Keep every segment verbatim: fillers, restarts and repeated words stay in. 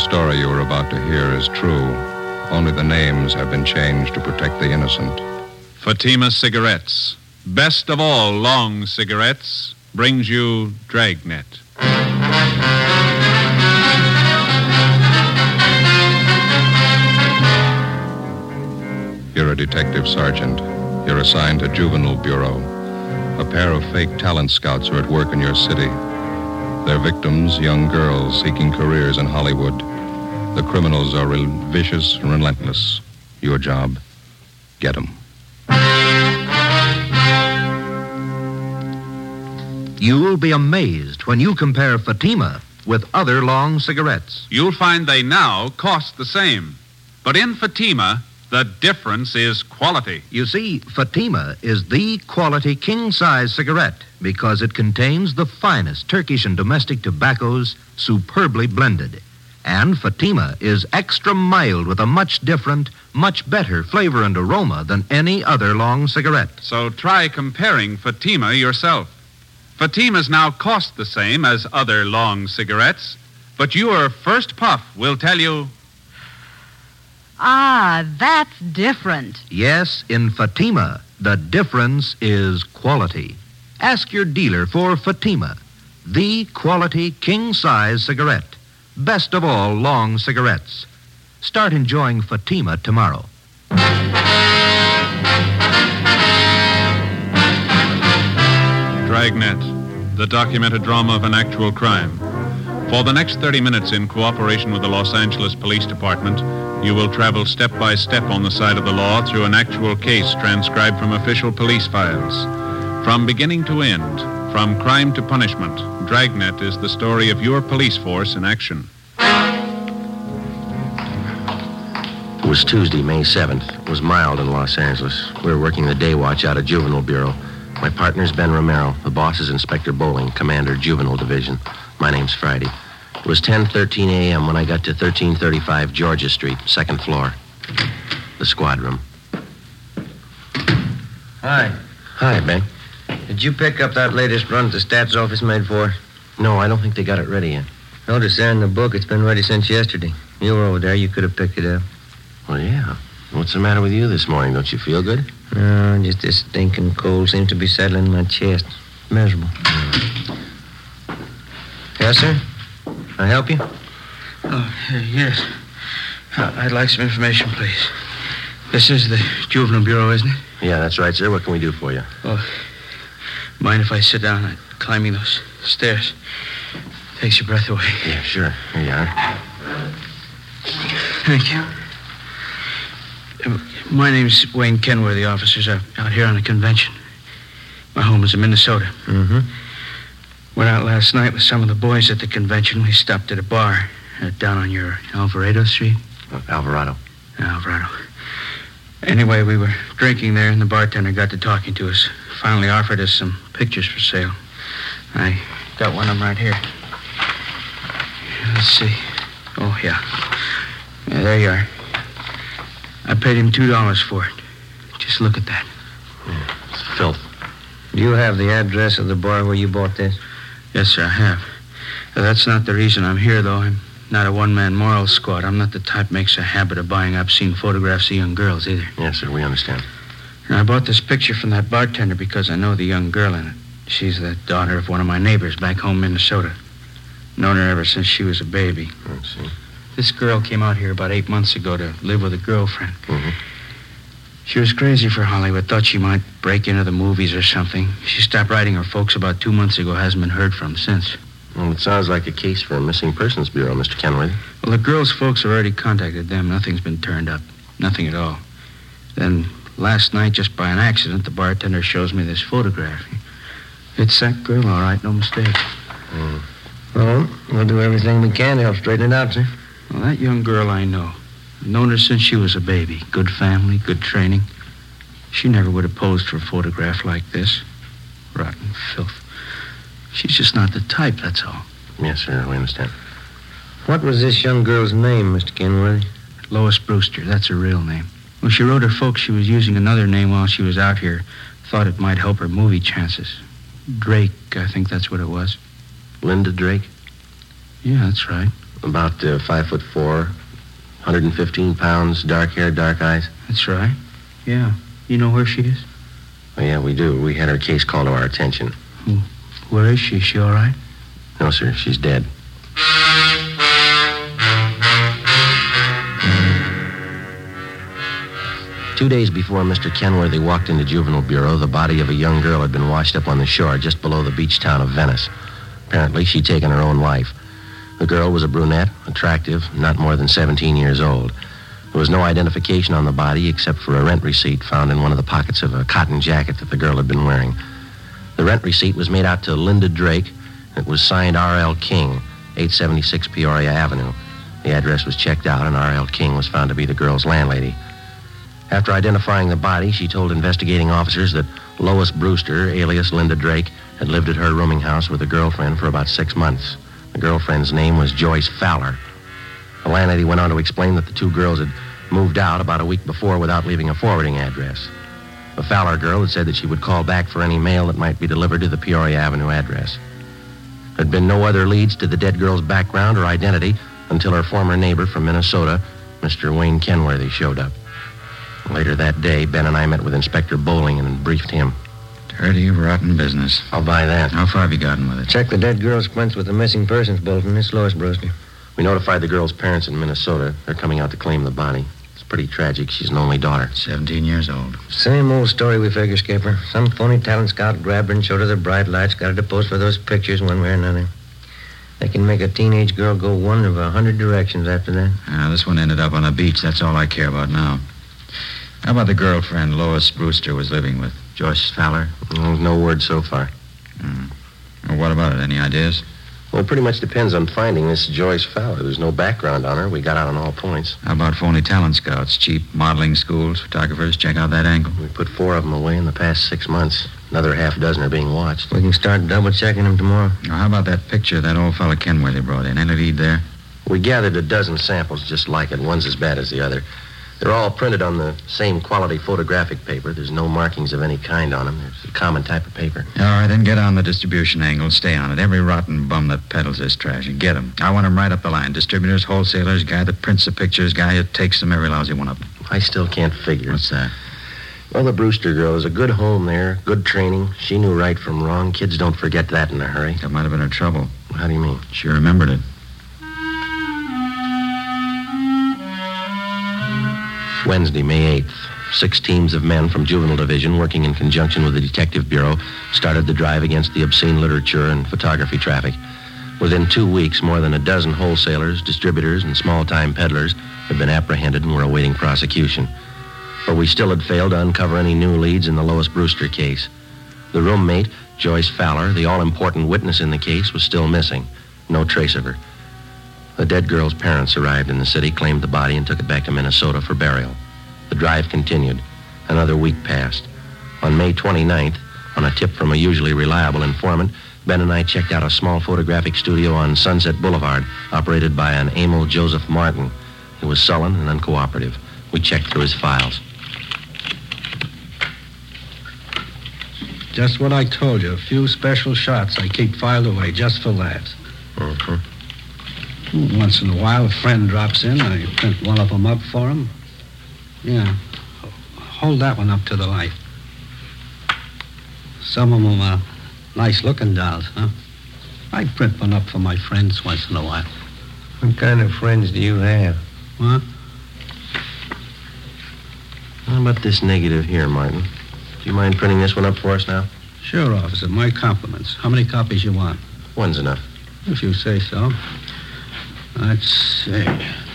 story you are about to hear is true. Only the names have been changed to protect the innocent. Fatima Cigarettes, best of all long cigarettes, brings you Dragnet. You're a detective sergeant. You're assigned to Juvenile Bureau. A pair of fake talent scouts are at work in your city. Their victims, young girls seeking careers in Hollywood. The criminals are re- vicious and relentless. Your job, get them. You'll be amazed when you compare Fatima with other long cigarettes. You'll find they now cost the same. But in Fatima, the difference is quality. You see, Fatima is the quality king-size cigarette because it contains the finest Turkish and domestic tobaccos superbly blended. And Fatima is extra mild with a much different, much better flavor and aroma than any other long cigarette. So try comparing Fatima yourself. Fatimas now cost the same as other long cigarettes, but your first puff will tell you... Ah, that's different. Yes, in Fatima, the difference is quality. Ask your dealer for Fatima, the quality king-size cigarette. Best of all long cigarettes. Start enjoying Fatima tomorrow. Dragnet, the documented drama of an actual crime. For the next thirty minutes, in cooperation with the Los Angeles Police Department, you will travel step by step on the side of the law through an actual case transcribed from official police files. From beginning to end, from crime to punishment, Dragnet is the story of your police force in action. It was Tuesday, May seventh. It was mild in Los Angeles. We were working the day watch out of Juvenile Bureau. My partner's Ben Romero. The boss is Inspector Bowling, Commander, Juvenile Division. My name's Friday. It was ten thirteen a.m. when I got to thirteen thirty-five Georgia Street, second floor. The squad room. Hi. Hi, Ben. Did you pick up that latest run the stats office made for? No, I don't think they got it ready yet. Notice there in the book it's been ready since yesterday. You were over there. You could have picked it up. Well, yeah. What's the matter with you this morning? Don't you feel good? No, just this stinking cold seems to be settling in my chest. Miserable. Mm. Yes, sir? Can I help you? Oh, uh, yes. Uh, I'd like some information, please. This is the Juvenile Bureau, isn't it? Yeah, that's right, sir. What can we do for you? Oh, mind if I sit down? I'm climbing those stairs. Takes your breath away. Yeah, sure. Here you are. Thank you. Uh, my name's Wayne Kenworthy, officers. I'm out here on a convention. My home is in Minnesota. Mm-hmm. Went out last night with some of the boys at the convention. We stopped at a bar uh, down on your Alvarado Street. Uh, Alvarado. Alvarado. Anyway, we were drinking there, and the bartender got to talking to us. Finally offered us some pictures for sale. I got one of them right here. Let's see. Oh, yeah. Yeah, there you are. I paid him two dollars for it. Just look at that. Yeah, it's filth. Do you have the address of the bar where you bought this? Yes, sir, I have. Uh, that's not the reason I'm here, though. I'm not a one-man moral squad. I'm not the type makes a habit of buying obscene photographs of young girls, either. Yes, sir, we understand. And I bought this picture from that bartender because I know the young girl in it. She's the daughter of one of my neighbors back home in Minnesota. Known her ever since she was a baby. I see. This girl came out here about eight months ago to live with a girlfriend. Mm-hmm. She was crazy for Hollywood, thought she might break into the movies or something. She stopped writing her folks about two months ago, hasn't been heard from since. Well, it sounds like a case for a missing persons bureau, Mister Kenworthy. Well, the girl's folks have already contacted them. Nothing's been turned up. Nothing at all. Then last night, just by an accident, the bartender shows me this photograph. It's that girl, all right, no mistake. Mm. Well, we'll do everything we can to help straighten it out, sir. Well, that young girl I know. I've known her since she was a baby. Good family, good training. She never would have posed for a photograph like this. Rotten filth. She's just not the type, that's all. Yes, sir, we understand. What was this young girl's name, Mister Kenworthy? Lois Brewster, that's her real name. When she wrote her folks, she was using another name while she was out here. Thought it might help her movie chances. Drake, I think that's what it was. Linda Drake? Yeah, that's right. About uh, five foot four, one hundred fifteen pounds, dark hair, dark eyes. That's right. Yeah. You know where she is? Oh, yeah, we do. We had her case called to our attention. Where is she? Is she all right? No, sir. She's dead. Two days before Mister Kenworthy walked into Juvenile Bureau, the body of a young girl had been washed up on the shore just below the beach town of Venice. Apparently, she'd taken her own life. The girl was a brunette, attractive, not more than seventeen years old. There was no identification on the body except for a rent receipt found in one of the pockets of a cotton jacket that the girl had been wearing. The rent receipt was made out to Linda Drake. It was signed R L. King, eight seventy-six Peoria Avenue. The address was checked out, and R L. King was found to be the girl's landlady. After identifying the body, she told investigating officers that Lois Brewster, alias Linda Drake, had lived at her rooming house with a girlfriend for about six months. The girlfriend's name was Joyce Fowler. The landlady went on to explain that the two girls had moved out about a week before without leaving a forwarding address. The Fowler girl had said that she would call back for any mail that might be delivered to the Peoria Avenue address. There had been no other leads to the dead girl's background or identity until her former neighbor from Minnesota, Mister Wayne Kenworthy, showed up. Later that day, Ben and I met with Inspector Bowling and briefed him. Dirty, rotten business. I'll buy that. How far have you gotten with it? Check the dead girl's prints with the missing persons bulletin, Miss Lois Brewster. We notified the girl's parents in Minnesota. They're coming out to claim the body. It's pretty tragic. She's an only daughter. Seventeen years old. Same old story, we figure, Skipper. Some phony talent scout grabbed her and showed her the bright lights, got her to pose for those pictures one way or another. They can make a teenage girl go one of a hundred directions after that. Uh, this one ended up on a beach. That's all I care about now. How about the girlfriend Lois Brewster was living with? Joyce Fowler? Well, no word so far. Hmm. Well, what about it? Any ideas? Well, it pretty much depends on finding this Joyce Fowler. There's no background on her. We got out on all points. How about phony talent scouts? Cheap modeling schools, photographers? Check out that angle. We put four of them away in the past six months. Another half dozen are being watched. We can start double-checking them tomorrow. Now, how about that picture that old fella Kenworthy brought in? Any lead there? We gathered a dozen samples just like it. One's as bad as the other. They're all printed on the same quality photographic paper. There's no markings of any kind on them. It's a common type of paper. All right, then get on the distribution angle. Stay on it. Every rotten bum that peddles this trash, and get them. I want them right up the line. Distributors, wholesalers, guy that prints the pictures, guy that takes them, every lousy one of them. I still can't figure. What's that? Well, the Brewster girl is a good home there, good training. She knew right from wrong. Kids don't forget that in a hurry. That might have been her trouble. How do you mean? She remembered it. Wednesday, May eighth. Six teams of men from Juvenile Division, working in conjunction with the Detective Bureau, started the drive against the obscene literature and photography traffic. Within two weeks, more than a dozen wholesalers, distributors, and small-time peddlers had been apprehended and were awaiting prosecution. But we still had failed to uncover any new leads in the Lois Brewster case. The roommate, Joyce Fowler, the all-important witness in the case, was still missing. No trace of her. The dead girl's parents arrived in the city, claimed the body, and took it back to Minnesota for burial. The drive continued. Another week passed. On May twenty-ninth, on a tip from a usually reliable informant, Ben and I checked out a small photographic studio on Sunset Boulevard, operated by an Emil Joseph Martin. He was sullen and uncooperative. We checked through his files. Just what I told you. A few special shots I keep filed away just for laughs. Mm-hmm. Once in a while, a friend drops in. I print one of them up for him. Yeah. Hold that one up to the light. Some of them are nice-looking dolls, huh? I print one up for my friends once in a while. What kind of friends do you have? Huh? How about this negative here, Martin? Do you mind printing this one up for us now? Sure, officer. My compliments. How many copies you want? One's enough. If you say so. Let's see.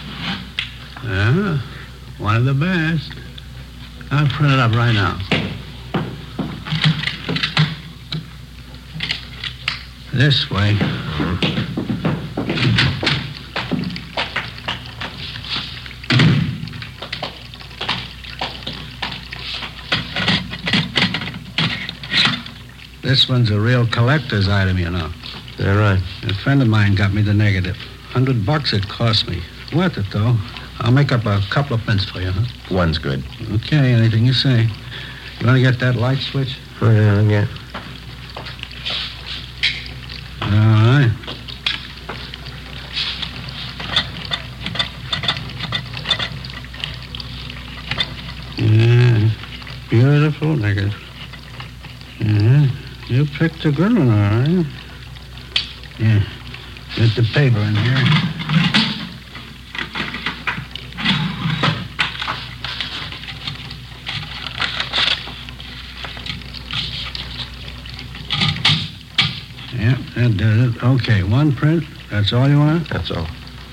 Yeah, one of the best. I'll print it up right now. This way. This one's a real collector's item, you know. Is that right? A friend of mine got me the negative. Hundred bucks it cost me. Worth it, though. I'll make up a couple of prints for you, huh? One's good. Okay, anything you say. You want to get that light switch? Oh, yeah, yeah. All right. Beautiful negative. Uh-huh. You picked a good one, all right. Yeah. Get the paper in here. Yep, that does it. Okay, one print. That's all you want? That's all.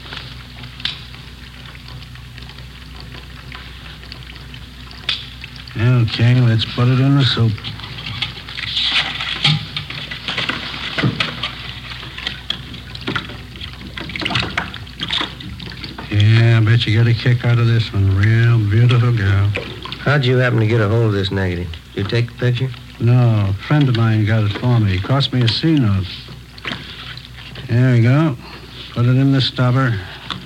Okay, let's put it in the soup. Yeah, I bet you get a kick out of this one. Real beautiful girl. How'd you happen to get a hold of this negative? You take the picture? No, a friend of mine got it for me. It cost me a C note. There we go. Put it in the stubber.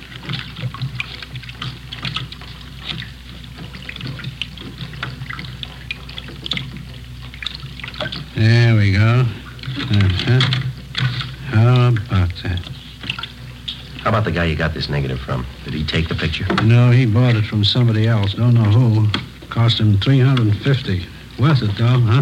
There we go. Uh-huh. How about that? How about the guy you got this negative from? Did he take the picture? No, he bought it from somebody else. Don't know who. Cost him three hundred fifty. Worth it, though, huh?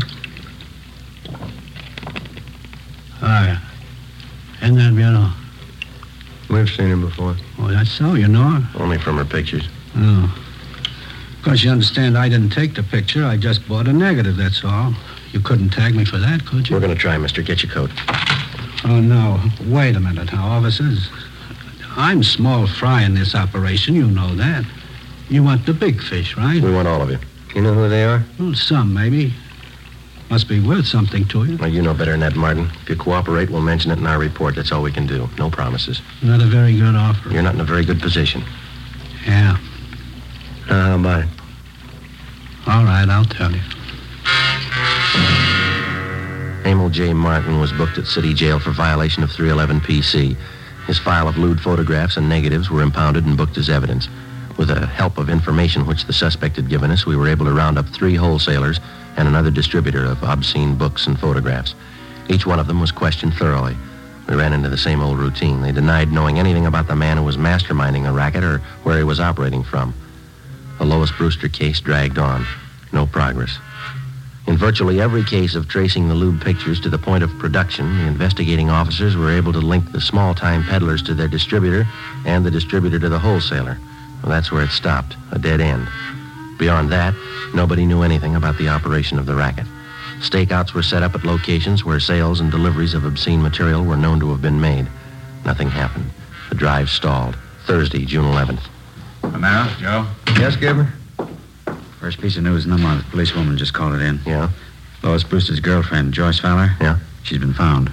Oh, yeah. Isn't that beautiful? We've seen her before. Oh, that's so, you know her? Only from her pictures. Oh. Of course, you understand I didn't take the picture. I just bought a negative, that's all. You couldn't tag me for that, could you? We're going to try, mister. Get your coat. Oh, no. Wait a minute now, officers. I'm small fry in this operation. You know that. You want the big fish, right? We want all of you. You know who they are? Well, some, maybe. Must be worth something to you. Well, you know better than that, Martin. If you cooperate, we'll mention it in our report. That's all we can do. No promises. Not a very good offer. You're not in a very good position. Yeah. Uh, how about it? All right, I'll tell you. Emil J. Martin was booked at city jail for violation of three eleven P C. His file of lewd photographs and negatives were impounded and booked as evidence. With the help of information which the suspect had given us, we were able to round up three wholesalers and another distributor of obscene books and photographs. Each one of them was questioned thoroughly. We ran into the same old routine. They denied knowing anything about the man who was masterminding the racket or where he was operating from. The Lois Brewster case dragged on. No progress. In virtually every case of tracing the lewd pictures to the point of production, the investigating officers were able to link the small-time peddlers to their distributor and the distributor to the wholesaler. Well, that's where it stopped, a dead end. Beyond that, nobody knew anything about the operation of the racket. Stakeouts were set up at locations where sales and deliveries of obscene material were known to have been made. Nothing happened. The drive stalled. Thursday, June eleventh. Romero, Joe? Yes, Skipper? First piece of news in the month. Policewoman just called it in. Yeah? Lois Brewster's girlfriend, Joyce Fowler? Yeah? She's been found.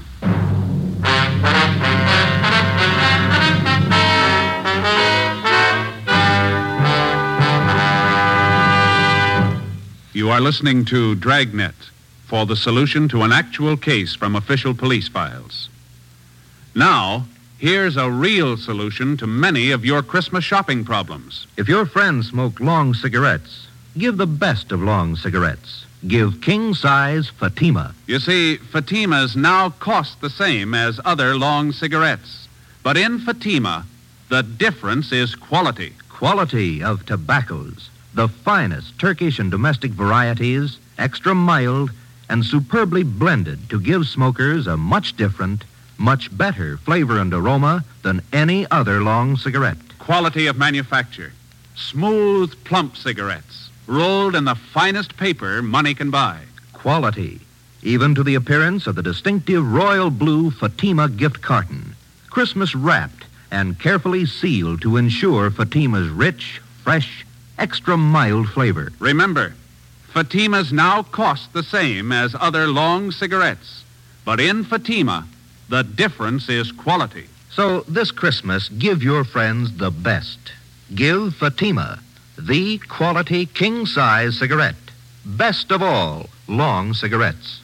You are listening to Dragnet for the solution to an actual case from official police files. Now, here's a real solution to many of your Christmas shopping problems. If your friends smoke long cigarettes, give the best of long cigarettes. Give king-size Fatima. You see, Fatimas now cost the same as other long cigarettes. But in Fatima, the difference is quality. Quality of tobaccos. The finest Turkish and domestic varieties, extra mild, and superbly blended to give smokers a much different, much better flavor and aroma than any other long cigarette. Quality of manufacture. Smooth, plump cigarettes, rolled in the finest paper money can buy. Quality, even to the appearance of the distinctive royal blue Fatima gift carton. Christmas wrapped and carefully sealed to ensure Fatima's rich, fresh, extra mild flavor. Remember, Fatimas now cost the same as other long cigarettes. But in Fatima, the difference is quality. So this Christmas, give your friends the best. Give Fatima, the quality king-size cigarette. Best of all, long cigarettes.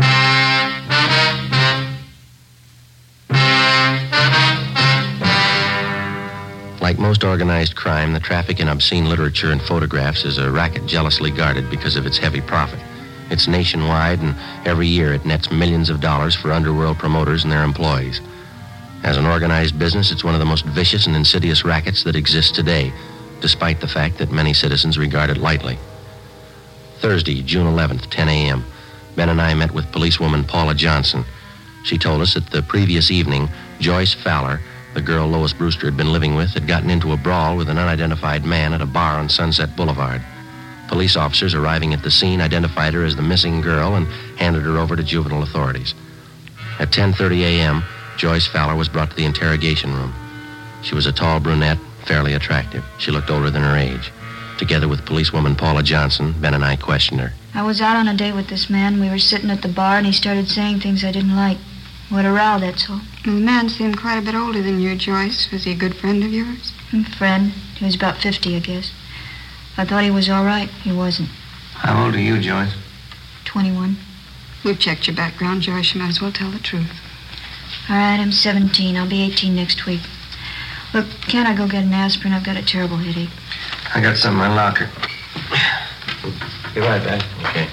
Like most organized crime, the traffic in obscene literature and photographs is a racket jealously guarded because of its heavy profit. It's nationwide, and every year it nets millions of dollars for underworld promoters and their employees. As an organized business, it's one of the most vicious and insidious rackets that exists today, despite the fact that many citizens regard it lightly. Thursday, June eleventh, ten a.m. Ben and I met with policewoman Paula Johnson. She told us that the previous evening, Joyce Fowler, the girl Lois Brewster had been living with, had gotten into a brawl with an unidentified man at a bar on Sunset Boulevard. Police officers arriving at the scene identified her as the missing girl and handed her over to juvenile authorities. At ten thirty a.m., Joyce Fowler was brought to the interrogation room. She was a tall brunette, fairly attractive. She looked older than her age. Together with policewoman Paula Johnson, Ben and I questioned her. I was out on a date with this man. We were sitting at the bar, and he started saying things I didn't like. What a row, that's all. Well, the man seemed quite a bit older than you, Joyce. Was he a good friend of yours? A friend. He was about fifty, I guess. I thought he was all right. He wasn't. How old are you, Joyce? twenty-one. We've checked your background, Joyce. You might as well tell the truth. All right, I'm seventeen. I'll be eighteen next week. Look, can't I go get an aspirin? I've got a terrible headache. I got some in my locker. Be right back. Okay.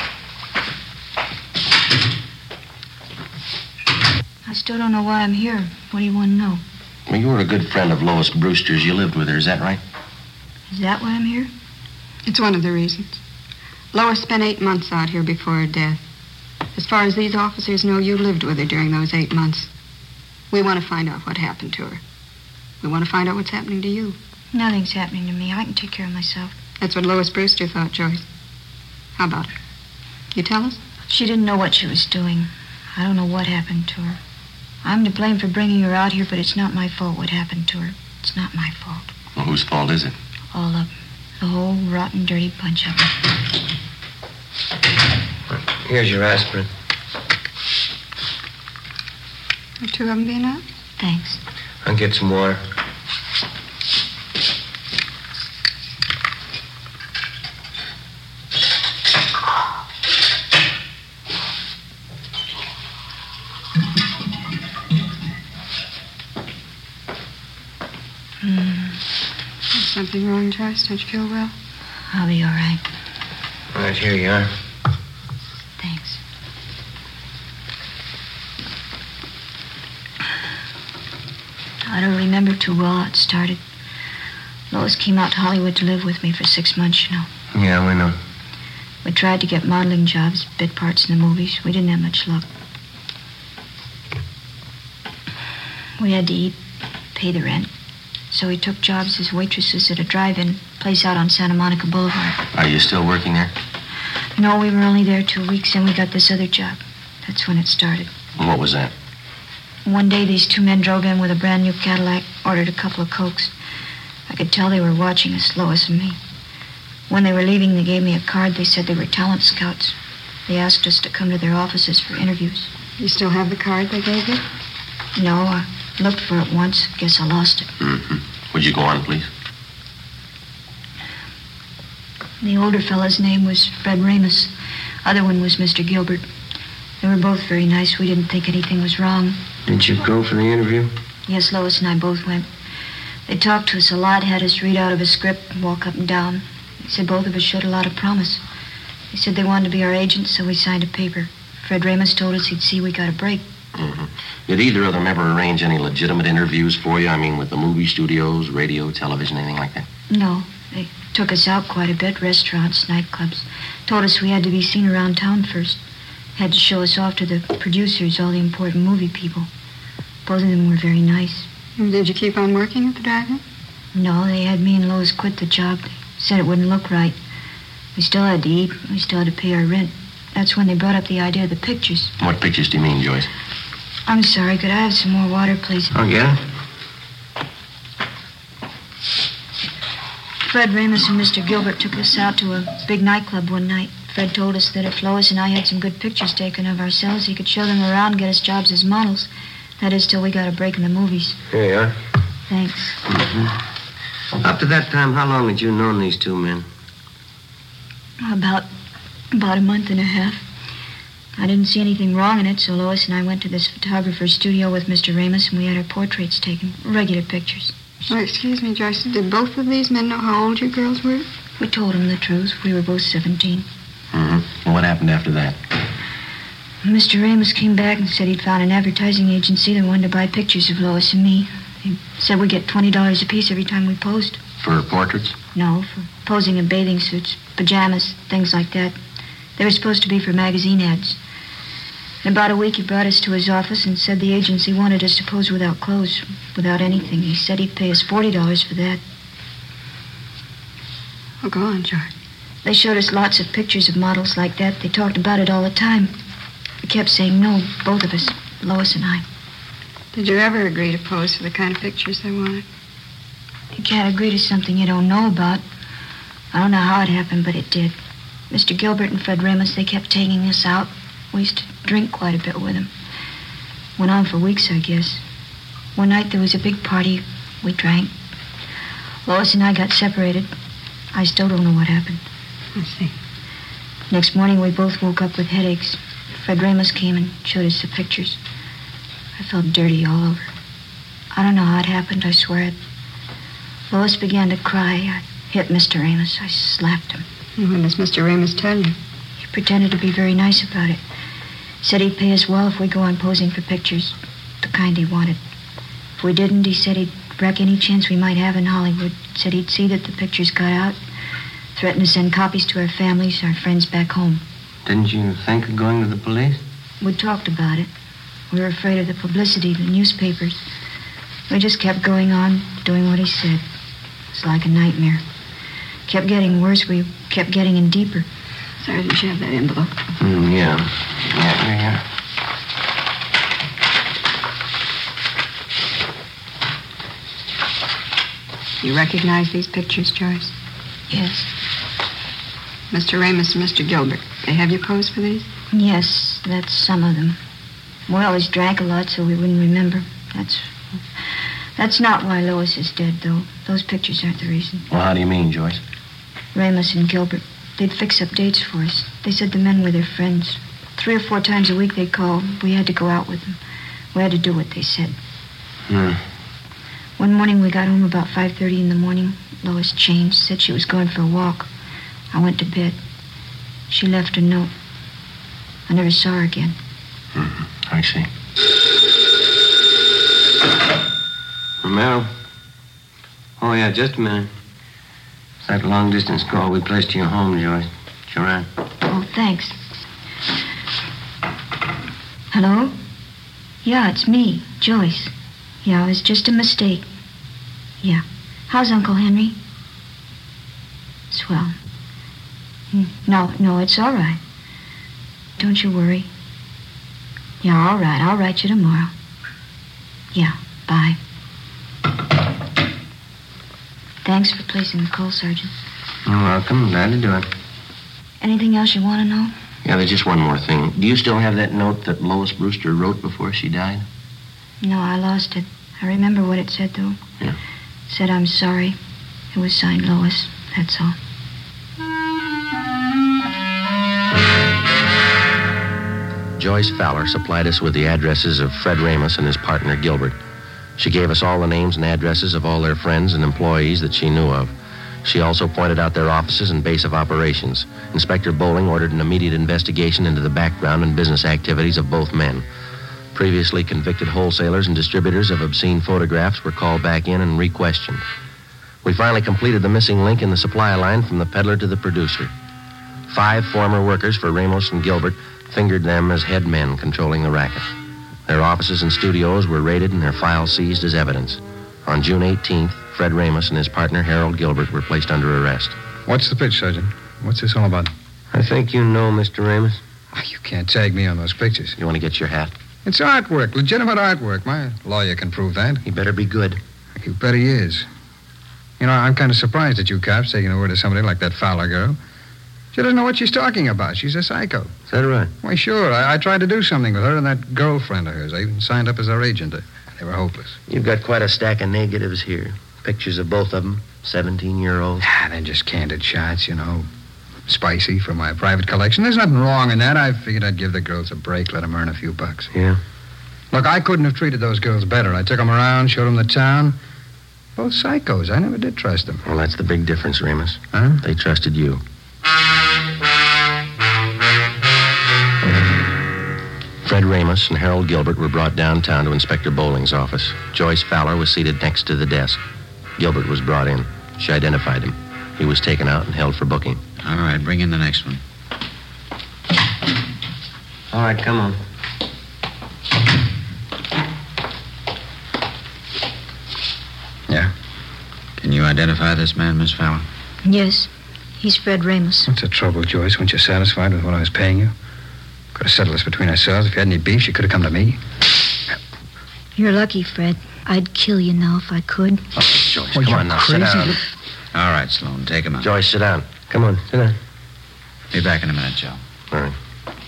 I still don't know why I'm here. What do you want to know? Well, you were a good friend of Lois Brewster's. You lived with her, is that right? Is that why I'm here? It's one of the reasons. Lois spent eight months out here before her death. As far as these officers know, you lived with her during those eight months. We want to find out what happened to her. We want to find out what's happening to you. Nothing's happening to me. I can take care of myself. That's what Lois Brewster thought, Joyce. How about it? You tell us? She didn't know what she was doing. I don't know what happened to her. I'm to blame for bringing her out here, but it's not my fault what happened to her. It's not my fault. Well, whose fault is it? All of them. The whole rotten, dirty bunch of them. Here's your aspirin. Are two of them being out? Thanks. I'll get some water. Something wrong, Joyce? Don't you feel well? I'll be all right. Right, here you are. Thanks. I don't remember too well how it started. Lois came out to Hollywood to live with me for six months, you know. Yeah, we know. We tried to get modeling jobs, bit parts in the movies. We didn't have much luck. We had to eat, pay the rent. So we took jobs as waitresses at a drive-in place out on Santa Monica Boulevard. Are you still working there? No, we were only there two weeks, and we got this other job. That's when it started. And what was that? One day, these two men drove in with a brand new Cadillac, ordered a couple of Cokes. I could tell they were watching us, Lois and me. When they were leaving, they gave me a card. They said they were talent scouts. They asked us to come to their offices for interviews. You still have the card they gave you? No, I looked for it once. Guess I lost it. Mm-hmm. Would you go on, please? The older fellow's name was Fred Ramus. Other one was Mister Gilbert. They were both very nice. We didn't think anything was wrong. Did you go for the interview? Yes, Lois and I both went. They talked to us a lot, had us read out of a script and walk up and down. They said both of us showed a lot of promise. They said they wanted to be our agents, so we signed a paper. Fred Ramus told us he'd see we got a break. Mm-hmm. Did either of them ever arrange any legitimate interviews for you? I mean, with the movie studios, radio, television, anything like that? No. They took us out quite a bit, restaurants, nightclubs. Told us we had to be seen around town first. Had to show us off to the producers, all the important movie people. Both of them were very nice. Did you keep on working at the drive-in? No, they had me and Lois quit the job. They said it wouldn't look right. We still had to eat. We still had to pay our rent. That's when they brought up the idea of the pictures. What pictures do you mean, Joyce? I'm sorry. Could I have some more water, please? Oh, yeah? Fred Ramus and Mister Gilbert took us out to a big nightclub one night. Fred told us that if Lois and I had some good pictures taken of ourselves, he could show them around and get us jobs as models. That is, till we got a break in the movies. Here you are. Thanks. Mm-hmm. Up to that time, how long had you known these two men? About, about a month and a half. I didn't see anything wrong in it, so Lois and I went to this photographer's studio with Mister Ramus, and we had our portraits taken. Regular pictures. Oh, excuse me, Joyce. Did both of these men know how old you girls were? We told them the truth. We were both seventeen. Mm-hmm. And what happened after that? Mister Ramus came back and said he'd found an advertising agency that wanted to buy pictures of Lois and me. He said we get twenty dollars apiece every time we posed. For portraits? No, for posing in bathing suits, pajamas, things like that. They were supposed to be for magazine ads. In about a week, he brought us to his office and said the agency wanted us to pose without clothes, without anything. He said he'd pay us forty dollars for that. Oh, go on, George. They showed us lots of pictures of models like that. They talked about it all the time. We kept saying no, both of us, Lois and I. Did you ever agree to pose for the kind of pictures they wanted? You can't agree to something you don't know about. I don't know how it happened, but it did. Mister Gilbert and Fred Ramos, they kept taking us out. We used to drink quite a bit with them. Went on for weeks, I guess. One night there was a big party. We drank. Lois and I got separated. I still don't know what happened. I see. Next morning, we both woke up with headaches. Fred Ramos came and showed us the pictures. I felt dirty all over. I don't know how it happened, I swear it. Lois began to cry. I hit Mister Ramos. I slapped him. And what does Mister Ramos tell you? He pretended to be very nice about it. Said he'd pay us well if we go on posing for pictures, the kind he wanted. If we didn't, he said he'd wreck any chance we might have in Hollywood. Said he'd see that the pictures got out. Threatened to send copies to our families, our friends back home. Didn't you think of going to the police? We talked about it. We were afraid of the publicity, the newspapers. We just kept going on, doing what he said. It was like a nightmare. Kept getting worse. We kept getting in deeper. Sergeant, you have that envelope? Mm, yeah. Yeah, yeah, yeah. You recognize these pictures, Joyce? Yes. Mister Ramos and Mister Gilbert, they have you pose for these? Yes, that's some of them. We always drank a lot, so we wouldn't remember. That's that's not why Lois is dead, though. Those pictures aren't the reason. Well, how do you mean, Joyce? Ramos and Gilbert, they'd fix up dates for us. They said the men were their friends. Three or four times a week they'd call. We had to go out with them. We had to do what they said. Hmm. One morning we got home about five thirty in the morning. Lois changed, said she was going for a walk. I went to bed. She left a note. I never saw her again. Mm-hmm. I see. Romero? Oh, yeah, just a minute. It's that long-distance call we placed to your home, Joyce. Joran. Oh, thanks. Hello? Yeah, it's me, Joyce. Yeah, it was just a mistake. Yeah. How's Uncle Henry? Swell. No, no, it's all right. Don't you worry. Yeah, all right. I'll write you tomorrow. Yeah, bye. Thanks for placing the call, Sergeant. You're welcome. Glad to do it. Anything else you want to know? Yeah, there's just one more thing. Do you still have that note that Lois Brewster wrote before she died? No, I lost it. I remember what it said, though. Yeah. It said, I'm sorry. It was signed Lois. That's all. Joyce Fowler supplied us with the addresses of Fred Ramos and his partner, Gilbert. She gave us all the names and addresses of all their friends and employees that she knew of. She also pointed out their offices and base of operations. Inspector Bowling ordered an immediate investigation into the background and business activities of both men. Previously convicted wholesalers and distributors of obscene photographs were called back in and re-questioned. We finally completed the missing link in the supply line from the peddler to the producer. Five former workers for Ramos and Gilbert fingered them as head men controlling the racket. Their offices and studios were raided and their files seized as evidence. On June eighteenth, Fred Ramos and his partner, Harold Gilbert, were placed under arrest. What's the pitch, Sergeant? What's this all about? I think you know Mister Ramos. Oh, you can't tag me on those pictures. You want to get your hat? It's artwork, legitimate artwork. My lawyer can prove that. He better be good. You bet he is. You know, I'm kind of surprised at you cops taking the word of somebody like that Fowler girl. She doesn't know what she's talking about. She's a psycho. Is that right? Why, sure. I, I tried to do something with her and that girlfriend of hers. I even signed up as her agent. They were hopeless. You've got quite a stack of negatives here. Pictures of both of them, seventeen-year-olds. Ah, they're just candid shots, you know. Spicy for my private collection. There's nothing wrong in that. I figured I'd give the girls a break, let them earn a few bucks. Yeah? Look, I couldn't have treated those girls better. I took them around, showed them the town. Both psychos. I never did trust them. Well, that's the big difference, Ramos. Huh? They trusted you. Fred Ramos and Harold Gilbert were brought downtown to Inspector Bowling's office. Joyce Fowler was seated next to the desk. Gilbert was brought in. She identified him. He was taken out and held for booking. All right, bring in the next one. All right, come on. Yeah? Can you identify this man, Miss Fallon? Yes, he's Fred Ramos. What's the trouble, Joyce? Weren't you satisfied with what I was paying you? Could have settled this between ourselves. If you had any beef, you could have come to me. You're lucky, Fred. I'd kill you now if I could. Oh, Joyce, Oh, come you're on now, crazy. sit down. All right, Sloan, take him out. Joyce, sit down. Come on, sit down. Be back in a minute, Joe. All right.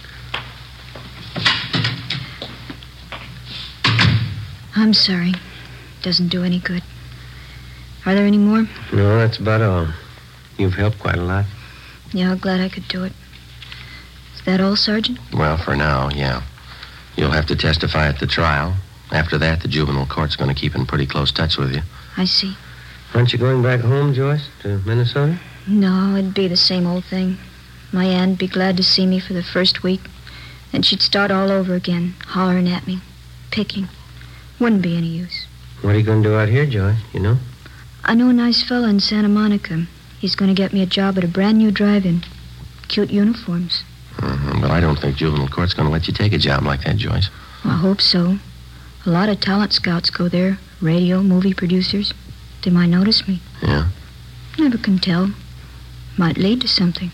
I'm sorry. Doesn't do any good. Are there any more? No, that's about all. You've helped quite a lot. Yeah, glad I could do it. Is that all, Sergeant? Well, for now, yeah. You'll have to testify at the trial. After that, the juvenile court's going to keep in pretty close touch with you. I see. Aren't you going back home, Joyce, to Minnesota? No, it'd be the same old thing. My aunt'd be glad to see me for the first week. Then she'd start all over again, hollering at me, picking. Wouldn't be any use. What are you going to do out here, Joyce, you know? I know a nice fella in Santa Monica. He's going to get me a job at a brand new drive-in. Cute uniforms. Mm-hmm. But I don't think juvenile court's going to let you take a job like that, Joyce. I hope so. A lot of talent scouts go there. Radio, movie producers. They might notice me. Yeah? Never can tell. Might lead to something.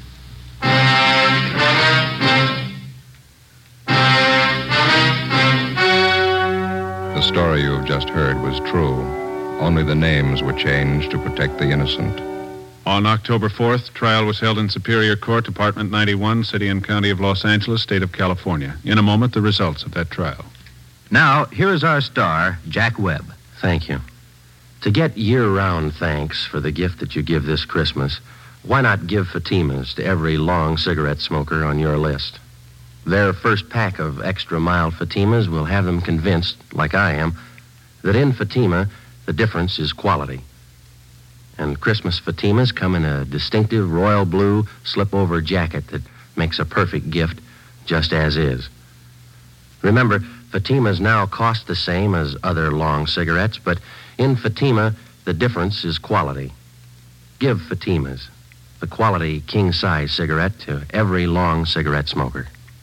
The story you've just heard was true. Only the names were changed to protect the innocent. On October fourth, trial was held in Superior Court, Department ninety-one, City and County of Los Angeles, State of California. In a moment, the results of that trial. Now, here is our star, Jack Webb. Thank you. To get year-round thanks for the gift that you give this Christmas, why not give Fatimas to every long cigarette smoker on your list? Their first pack of extra mild Fatimas will have them convinced, like I am, that in Fatima, the difference is quality. And Christmas Fatimas come in a distinctive royal blue slip-over jacket that makes a perfect gift just as is. Remember, Fatimas now cost the same as other long cigarettes, but in Fatima, the difference is quality. Give Fatimas, the quality king-size cigarette, to every long cigarette smoker.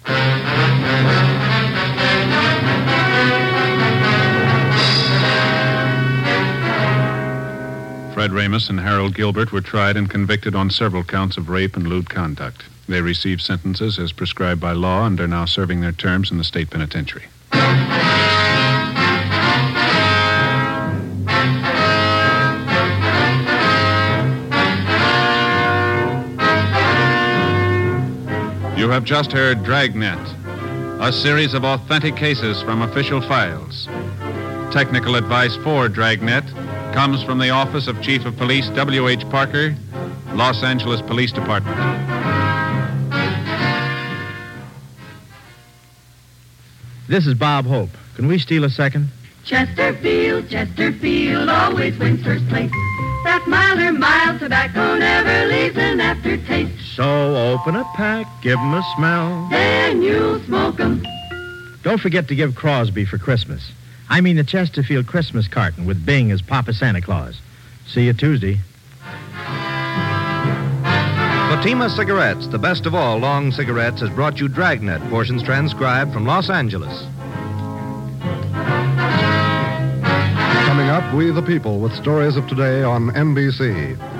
Fred Ramos and Harold Gilbert were tried and convicted on several counts of rape and lewd conduct. They received sentences as prescribed by law and are now serving their terms in the state penitentiary. You have just heard Dragnet, a series of authentic cases from official files. Technical advice for Dragnet comes from the Office of Chief of Police W H Parker, Los Angeles Police Department. This is Bob Hope. Can we steal a second? Chesterfield, Chesterfield always wins first place. That milder, mild tobacco never leaves an aftertaste. So open a pack, give 'em a smell. Then you'll smoke 'em. Don't forget to give Crosby for Christmas. I mean the Chesterfield Christmas carton with Bing as Papa Santa Claus. See you Tuesday. Fatima Cigarettes, the best of all long cigarettes, has brought you Dragnet, portions transcribed from Los Angeles. Coming up, We the People with stories of today on N B C.